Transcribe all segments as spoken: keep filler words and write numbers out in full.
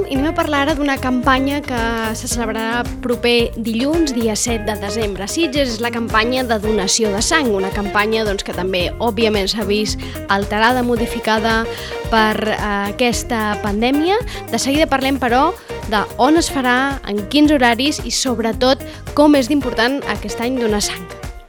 i anem a parlar ara d'una campanya que se celebrarà proper dilluns, dia set de desembre. Sitges és la campanya de donació de sang, una campanya doncs, que també, òbviament, s'ha vist alterada, modificada per eh, aquesta pandèmia. De seguida parlem, però, de on es farà, en quins horaris i, sobretot, com és d'important aquest any donar sang.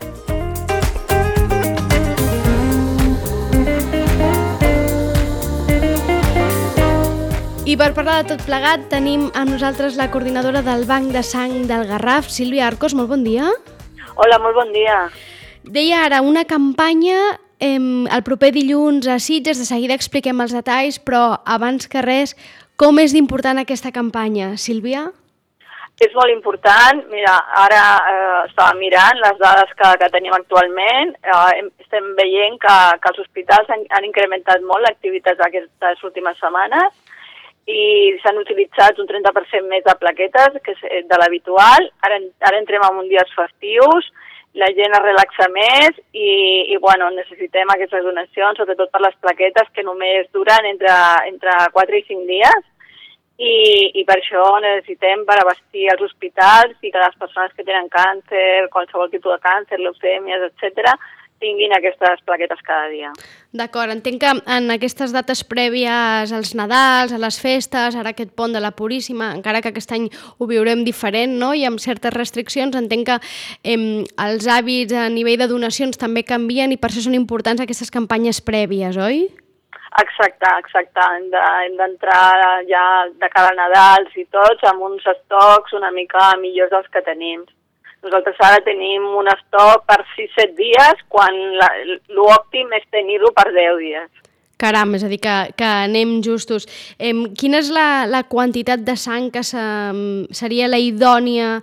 I per parlar de tot plegat tenim amb nosaltres la coordinadora del Banc de Sang del Garraf, Sílvia Arcos. Molt bon dia. Hola, molt bon dia. Deia ara una campanya eh, el proper dilluns a Sitges, de seguida expliquem els detalls, però abans que res, com és d'important aquesta campanya, Sílvia? És molt important. Mira, ara eh, estava mirant les dades que, que tenim actualment. Eh, estem veient que, que els hospitals han, han incrementat molt l'activitat aquestes últimes setmanes i s'han utilitzat un trenta per cent més de plaquetes que és de l'habitual. Ara, ara entrem en uns dies festius, la gent es relaxa més i, i bueno, necessitem aquestes donacions, sobretot per les plaquetes que només duren entre, entre quatre i cinc dies. I, i per això necessitem per abastir els hospitals i que les persones que tenen càncer, qualsevol tipus de càncer, leucèmies, etcètera, tinguin aquestes plaquetes cada dia. D'acord, entenc que en aquestes dates prèvies als Nadals, a les festes, ara aquest pont de la Puríssima, encara que aquest any ho viurem diferent, no?, i amb certes restriccions, entenc que eh, els hàbits a nivell de donacions també canvien i per això són importants aquestes campanyes prèvies, oi? Exacte, exacte. Hem de, hem d'entrar ja de cara a Nadals i tots amb uns estocs una mica millors dels que tenim. Nosaltres ara tenim un estoc per sis set dies, quan l'òptim és tenir-lo per deu dies. Caram, és a dir, que, que anem justos. Eh, quina és la, la quantitat de sang que se, seria la idònia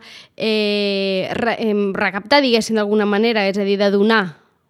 eh, re, eh, recaptar, diguéssim, d'alguna manera, és a dir, de donar?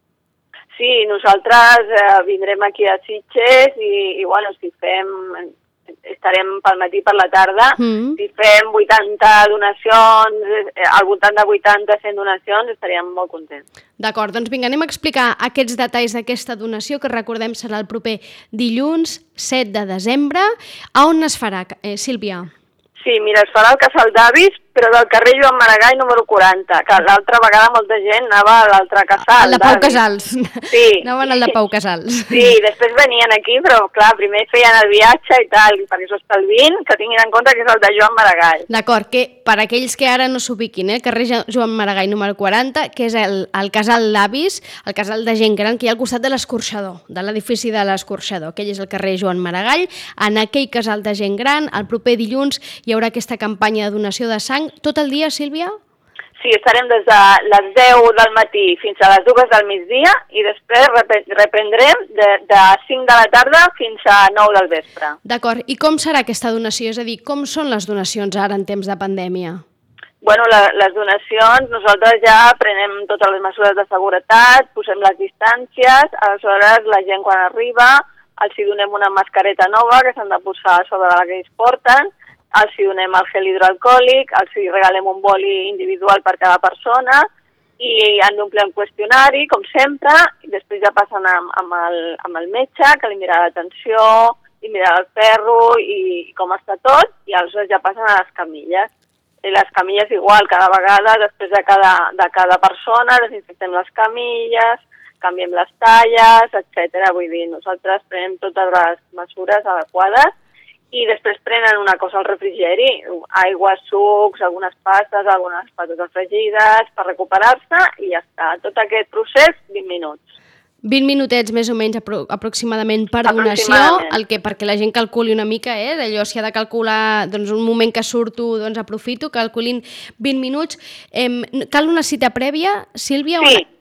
Sí, nosaltres eh, vindrem aquí a Sitges i, i bueno, si fem... estarem pel matí per la tarda, mm. si fem vuitanta donacions, al voltant de vuitanta cent donacions, estaríem molt contents. D'acord, doncs vinga, anem a explicar aquests detalls d'aquesta donació, que recordem serà el proper dilluns set de desembre. A on es farà, eh, Sílvia? Sí, mira, es farà al Casal d'Avis, però del carrer Joan Maragall número quaranta, que l'altra vegada molta gent anava a l'altre casal. El de Pau Casals. Sí. Anaven al de Pau Casals. Sí, després venien aquí, però clar, primer feien el viatge i tal, perquè s'ho estalvin, que tinguin en compte que és el de Joan Maragall. D'acord, que per aquells que ara no s'ubiquin, eh, carrer Joan Maragall número quaranta, que és el, el Casal d'Avis, el casal de gent gran que hi ha al costat de l'escorxador, de l'edifici de l'escorxador. Aquell és el carrer Joan Maragall. En aquell casal de gent gran, el proper dilluns hi haurà aquesta campanya de donació de sang. Tot el dia, Sílvia? Sí, estarem des de les deu del matí fins a les dues del migdia i després reprendrem de, de cinc de la tarda fins a nou del vespre. D'acord. I com serà aquesta donació? És a dir, com són les donacions ara en temps de pandèmia? Bueno, la, les donacions, nosaltres ja prenem totes les mesures de seguretat, posem les distàncies, aleshores la gent quan arriba els hi donem una mascareta nova que s'han de posar sobre la que ells porten, els hi donem el gel hidroalcohòlic, els hi regalem un boli individual per cada persona i han d'omplir un qüestionari, com sempre, i després ja passen amb, amb, el, amb el metge, que li mirarà l'atenció, li mirarà el ferro i, i com està tot, i aleshores ja passen a les camilles. I les camilles igual, cada vegada, després de cada, de cada persona, desinfectem les camilles, canviem les talles, etcètera. Vull dir, nosaltres prenem totes les mesures adequades i després prenen una cosa al refrigeri, aigua, sucs, algunes pastes, algunes patates fregides per recuperar-se i ja està. Tot aquest procés, vint minuts. vint minutets més o menys apro aproximadament per donació, el que perquè la gent calculi una mica, eh? Allò si ha de calcular doncs, un moment que surto, doncs aprofito, calculin vint minuts. Eh, cal una cita prèvia, Sílvia? Sí. O...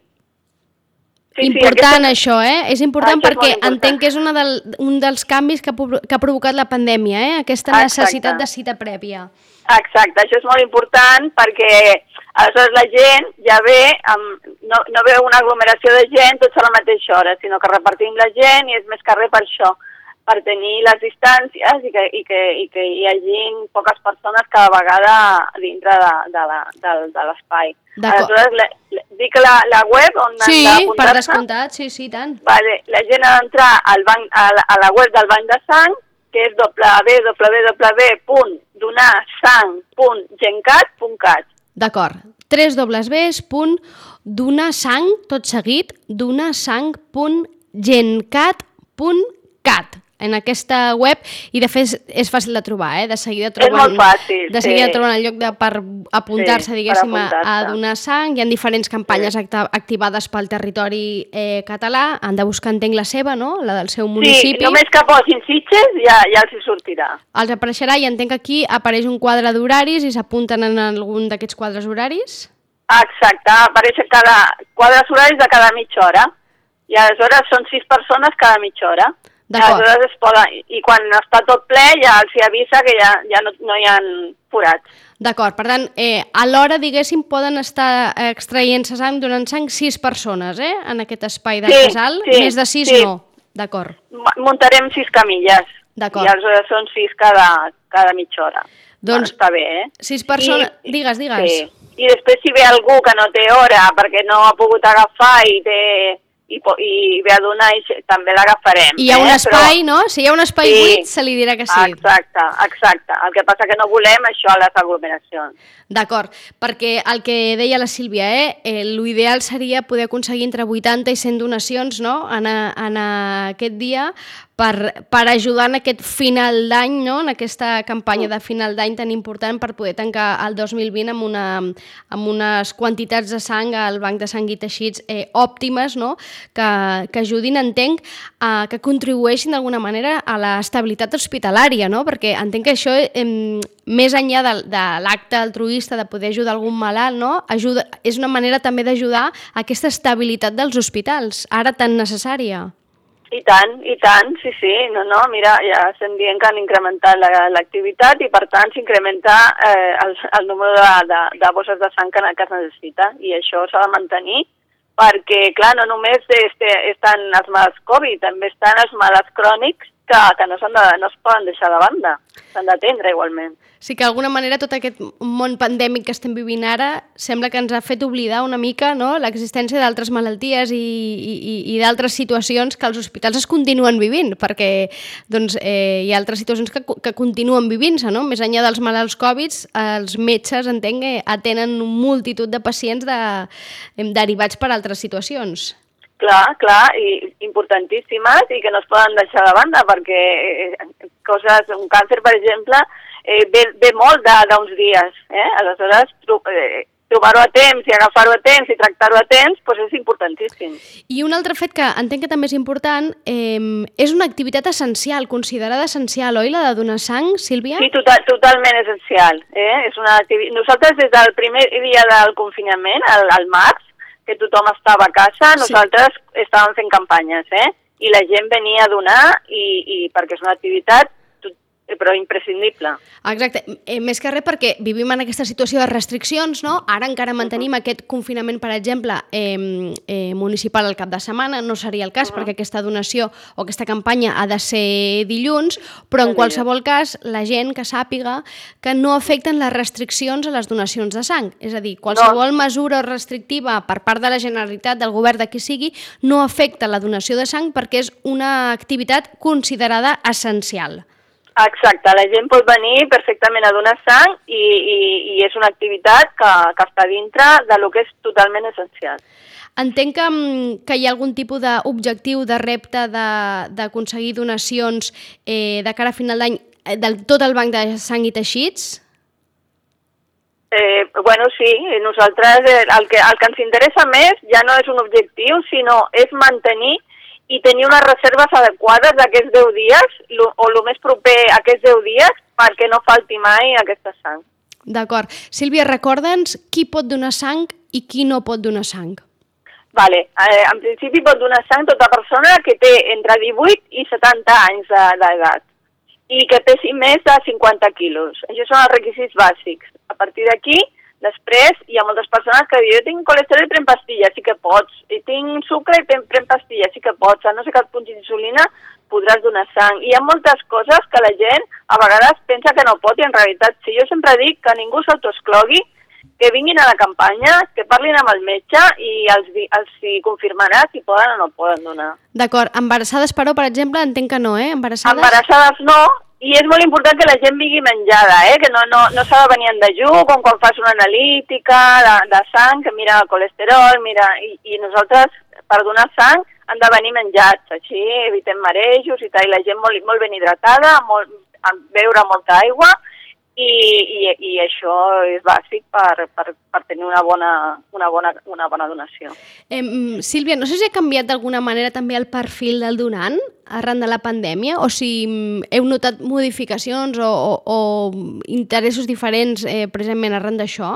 Sí, important sí, aquesta... això, eh? És important això perquè és important. Entenc que és una del, un dels canvis que ha, que ha provocat la pandèmia, eh? Aquesta necessitat Exacte. de cita prèvia. Exacte, això és molt important perquè aleshores la gent ja ve, amb, no, no ve una aglomeració de gent tots a la mateixa hora, sinó que repartim la gent i és més que res per això, per tenir les distàncies i que, i que, i que hi hagi poques persones cada vegada dintre de, de, la, de, de l'espai. Aleshores, la, la, dic la, la web on sí, han d'apuntar-se. Sí, per descomptat, sí, sí, tant. Vale, la gent ha d'entrar al banc, a, la, a la web del Banc de Sang que és w w w punt donarsang punt gencat punt cat. D'acord. w w w punt donarsang, tot seguit, donarsang punt gencat punt cat. En aquesta web, i de fet és fàcil de trobar, eh? De seguida troben, és molt fàcil, de seguida sí. troben el lloc de, per apuntar-se, sí, diguéssim, apuntar a, a donar sang. Hi ha diferents campanyes sí. activades pel territori eh, català. Han de buscar, entenc, la seva, no? La del seu municipi. Sí, només que posin Sitges ja, ja els hi sortirà. Els apareixerà i entenc que aquí apareix un quadre d'horaris i s'apunten en algun d'aquests quadres horaris? Exacte, apareix cada quadres horaris de cada mitja hora. I aleshores són sis persones cada mitja hora. Aleshores es poden, i quan està tot ple ja els avisa que ja, ja no, no hi ha forats. D'acord, per tant, eh, a l'hora, diguéssim, poden estar extraient-se sang, donant sang sis persones, eh?, en aquest espai del sí, casal. Sí, Més de sis sí. no. D'acord. Muntarem sis camilles. D'acord. I aleshores són sis cada, cada mitja hora. Doncs, bueno, està bé, eh? Sis persones... I, digues, digues. Sí. I després si ve algú que no té hora perquè no ha pogut agafar i té... I, i ve a donar i també l'agafarem. I hi ha un eh? espai, Però... no? Si hi ha un espai sí, buit, se li dirà que sí. Exacte, exacte. El que passa que no volem això a les aglomeracions. D'acord, perquè el que deia la Sílvia, eh, eh l'ideal seria poder aconseguir entre vuitanta i cent donacions, no?, en, a, en a aquest dia, per, per ajudar en aquest final d'any, no?, en aquesta campanya de final d'any tan important per poder tancar el dos mil vint amb, una, amb unes quantitats de sang al banc de sang i teixits eh, òptimes, no?, que, que ajudin, entenc, a, que contribueixin d'alguna manera a l'estabilitat hospitalària, no?, perquè entenc que això, eh, més enllà de, de l'acte altruista de poder ajudar algun malalt, no?, ajuda, és una manera també d'ajudar a aquesta estabilitat dels hospitals, ara tan necessària. I tant, i tant, sí, sí. No, no, mira, ja estem dient que han incrementat l'activitat la, i, per tant, s'incrementa eh, el, el número de, de, de bosses de sang que, que es necessita. I això s'ha de mantenir perquè, clar, no només este, estan els malalts Covid, també estan els malalts crònics que, que no, de, no es poden deixar de banda, s'han d'atendre igualment. Sí que d'alguna manera tot aquest món pandèmic que estem vivint ara sembla que ens ha fet oblidar una mica, no?, l'existència d'altres malalties i, i, i d'altres situacions que els hospitals es continuen vivint, perquè doncs, eh, hi ha altres situacions que, que continuen vivint-se, no? Més enllà dels malalts Covid, els metges, entenc, que atenen multitud de pacients de, derivats per altres situacions. Clar, clar, i importantíssimes i que no es poden deixar de banda perquè coses, un càncer, per exemple, eh, ve, ve molt d'uns dies, eh? Aleshores, eh, trobar-ho a temps i agafar-ho a temps i tractar-ho a temps, doncs és importantíssim. I un altre fet que entenc que també és important, eh, és una activitat essencial, considerada essencial, oi, la de donar sang, Sílvia? Sí, total, totalment essencial. Eh? És una activitat... Nosaltres, des del primer dia del confinament, al, al març, que tothom estava a casa, nosaltres sí. estàvem fent campanyes, eh? I la gent venia a donar i, i perquè és una activitat però imprescindible. Exacte, eh, més que res perquè vivim en aquesta situació de restriccions, no? Ara encara mantenim uh-huh. aquest confinament, per exemple, eh, eh, municipal al cap de setmana, no seria el cas uh-huh. perquè aquesta donació o aquesta campanya ha de ser dilluns, però en qualsevol cas la gent que sàpiga que no afecten les restriccions a les donacions de sang, és a dir, qualsevol no. mesura restrictiva per part de la Generalitat, del govern, de qui sigui, no afecta la donació de sang perquè és una activitat considerada essencial. Exacte, la gent pot venir perfectament a donar sang i, i, i és una activitat que, que està dintre de lo que és totalment essencial. Entenc que, que hi ha algun tipus d'objectiu, de repte d'aconseguir donacions eh, de cara a final d'any del tot el banc de sang i teixits? Eh, bueno, sí, nosaltres el que, el que ens interessa més ja no és un objectiu, sinó és mantenir i tenir unes reserves adequades d'aquests deu dies, o el més proper a aquests deu dies, perquè no falti mai aquesta sang. D'acord. Sílvia, recorda'ns qui pot donar sang i qui no pot donar sang. Vale. Eh, en principi pot donar sang tota persona que té entre divuit i setanta anys d'edat i que pesi més de cinquanta quilos. Això són els requisits bàsics. A partir d'aquí, després, hi ha moltes persones que diuen jo tinc colesterol i prenc pastilles, sí que pots. I tinc sucre i prenc pastilles, sí que pots. A no ser que et punxis insulina, podràs donar sang. I hi ha moltes coses que la gent a vegades pensa que no pot i en realitat sí. Jo sempre dic que ningú s'autoexclogui que vinguin a la campanya, que parlin amb el metge i els, els hi confirmarà si poden o no poden donar. D'acord. Embarassades, però, per exemple, entenc que no, eh? Embarassades... Embarassades no, i és molt important que la gent vingui menjada, eh? Que no, no, no s'ha de venir en dejú, com quan fas una analítica de, de sang, que mira el colesterol, mira... I, i nosaltres, per donar sang, han de venir menjats, així evitem marejos i tal, i la gent molt, molt ben hidratada, molt, beure molta aigua, I, i, i això és bàsic per, per, per tenir una bona, una bona, una bona donació. Eh, Sílvia, no sé si ha canviat d'alguna manera també el perfil del donant arran de la pandèmia, o si heu notat modificacions o, o, o interessos diferents eh, precisament arran d'això?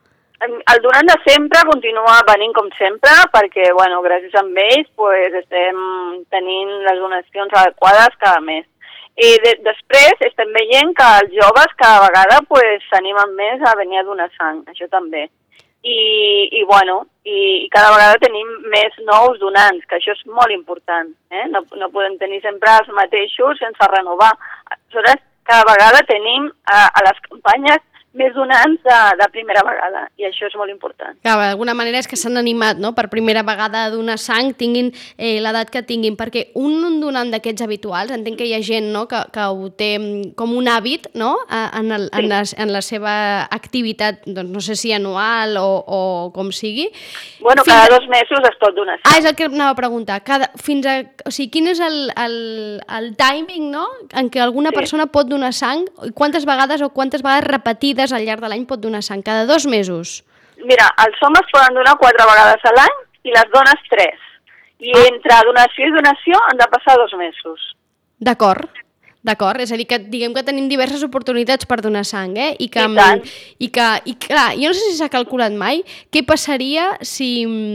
El donant de sempre continua venint com sempre, perquè bueno, gràcies a ells pues, estem tenint les donacions adequades cada mes. I de, després estem veient que els joves cada vegada s'animen pues, més a venir a donar sang, això també. I, i bueno, i, i cada vegada tenim més nous donants, que això és molt important. Eh? No, no podem tenir sempre els mateixos sense renovar. Aleshores, cada vegada tenim a, a les campanyes més donants de, de primera vegada, i això és molt important. Clar, d'alguna manera és que s'han animat, no?, per primera vegada a donar sang, tinguin eh, l'edat que tinguin, perquè un donant d'aquests habituals, entenc que hi ha gent, no?, que, que ho té com un hàbit, no?, en, el, en, la, en la seva activitat, doncs no sé si anual o, o com sigui. Bueno, fins cada a... dos mesos es pot donar sang. Ah, és el que anava a preguntar. Cada, fins a, o sigui, quin és el, el, el timing, no?, en què alguna sí. persona pot donar sang, i quantes vegades o quantes vegades repetides al llarg de l'any pot donar sang? Cada dos mesos? Mira, els homes poden donar quatre vegades a l'any i les dones tres. I ah. entre donació i donació han de passar dos mesos. D'acord, d'acord. És a dir, que diguem que tenim diverses oportunitats per donar sang, eh? I que, I tant. I que, i clar, jo no sé si s'ha calculat mai què passaria si...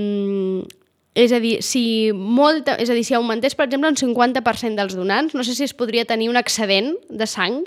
És a dir, si molta, és a dir, si augmentés, per exemple, un cinquanta per cent dels donants, no sé si es podria tenir un excedent de sang.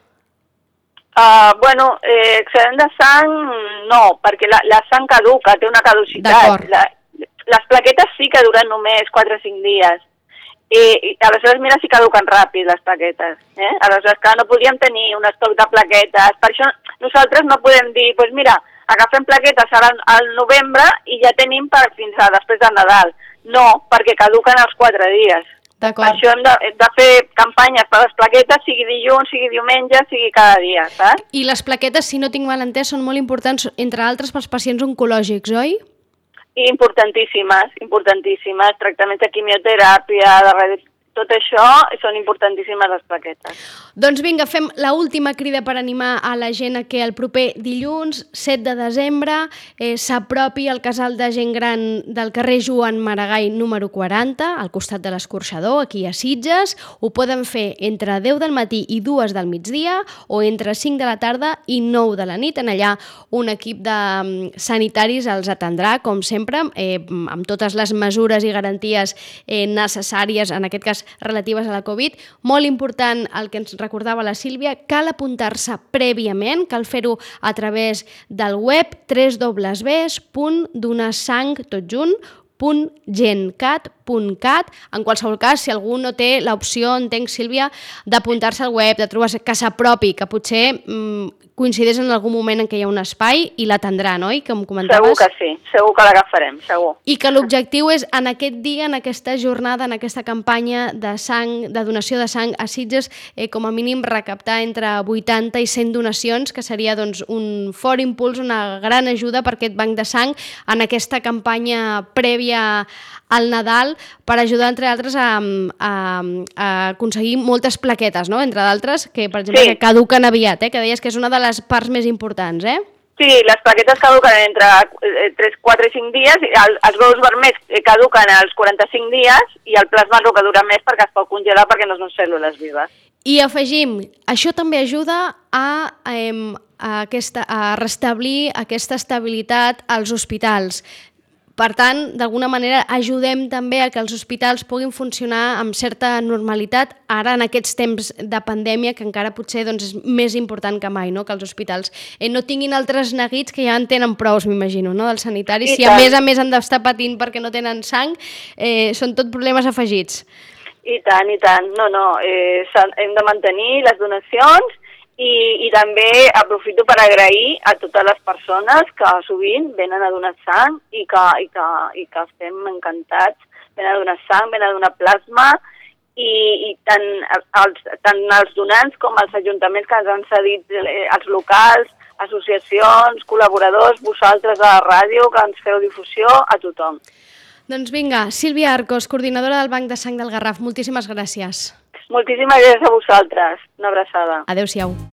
Uh, bueno, eh, excedent de sang no, perquè la, la sang caduca, té una caducitat. La, les plaquetes sí que duren només quatre o cinc dies. I, i aleshores mira si caduquen ràpid les plaquetes. Eh? Aleshores que no podríem tenir un estoc de plaquetes. Per això nosaltres no podem dir, doncs pues mira, agafem plaquetes ara al novembre i ja tenim per fins a després de Nadal. No, perquè caduquen els quatre dies. Per això hem de, hem de fer campanyes per les plaquetes, sigui dilluns, sigui diumenge, sigui cada dia, saps? I les plaquetes, si no tinc mal entès, són molt importants, entre altres, pels pacients oncològics, oi? I importantíssimes, importantíssimes. Tractaments de quimioteràpia, de radiació... Tot això són importantíssimes les plaquetes. Doncs vinga, fem l'última crida per animar a la gent a que el proper dilluns, set de desembre, eh, s'apropi al casal de gent gran del carrer Joan Maragall número quaranta, al costat de l'Escorxador, aquí a Sitges. Ho poden fer entre deu del matí i dues del migdia o entre cinc de la tarda i nou de la nit. En allà un equip de um, sanitaris els atendrà, com sempre, eh, amb totes les mesures i garanties eh, necessàries, en aquest cas relatives a la Covid. Molt important el que ens recordava la Sílvia, cal apuntar-se prèviament, cal fer-ho a través del web w w w punt donasang tot junt punt gencat punt cat. En qualsevol cas, si algú no té l'opció, entenc, Sílvia, d'apuntar-se al web, de trobar que s'apropi, que potser mmm, coincideix en algun moment en què hi ha un espai i l'atendrà, no? I que em comentaves... Segur que sí, segur que l'agafarem, segur. I que l'objectiu és, en aquest dia, en aquesta jornada, en aquesta campanya de sang, de donació de sang a Sitges, eh, com a mínim recaptar entre vuitanta i cent donacions, que seria doncs, un fort impuls, una gran ajuda per aquest banc de sang en aquesta campanya prèvia al Nadal, per ajudar, entre altres, a, a, a aconseguir moltes plaquetes, no? Entre d'altres, que, per exemple, sí. que caduquen aviat, eh? Que deies que és una de les parts més importants, eh? Sí, les plaquetes caduquen entre tres, quatre i cinc dies, i el, els globus vermells caduquen als quaranta-cinc dies i el plasma és el que dura més perquè es pot congelar perquè no són cèl·lules vives. I afegim, això també ajuda a, a, aquesta, a restablir aquesta estabilitat als hospitals. Per tant, d'alguna manera, ajudem també a que els hospitals puguin funcionar amb certa normalitat, ara en aquests temps de pandèmia, que encara potser doncs, és més important que mai, no? Que els hospitals eh, no tinguin altres neguits, que ja en tenen prous, m'imagino, no? Dels sanitaris. Si a més a més han d'estar patint perquè no tenen sang, eh, són tot problemes afegits. I tant, i tant. No, no, eh, hem de mantenir les donacions I, i també aprofito per agrair a totes les persones que sovint venen a donar sang i que, i que, i que estem encantats. Venen a donar sang, venen a donar plasma i, i tant, els, tant els donants com els ajuntaments que ens han cedit, els locals, associacions, col·laboradors, vosaltres a la ràdio, que ens feu difusió, a tothom. Doncs vinga, Sílvia Arcos, coordinadora del Banc de Sang del Garraf, moltíssimes gràcies. Moltíssimes gràcies a vosaltres. Una abraçada. Adéu-siau.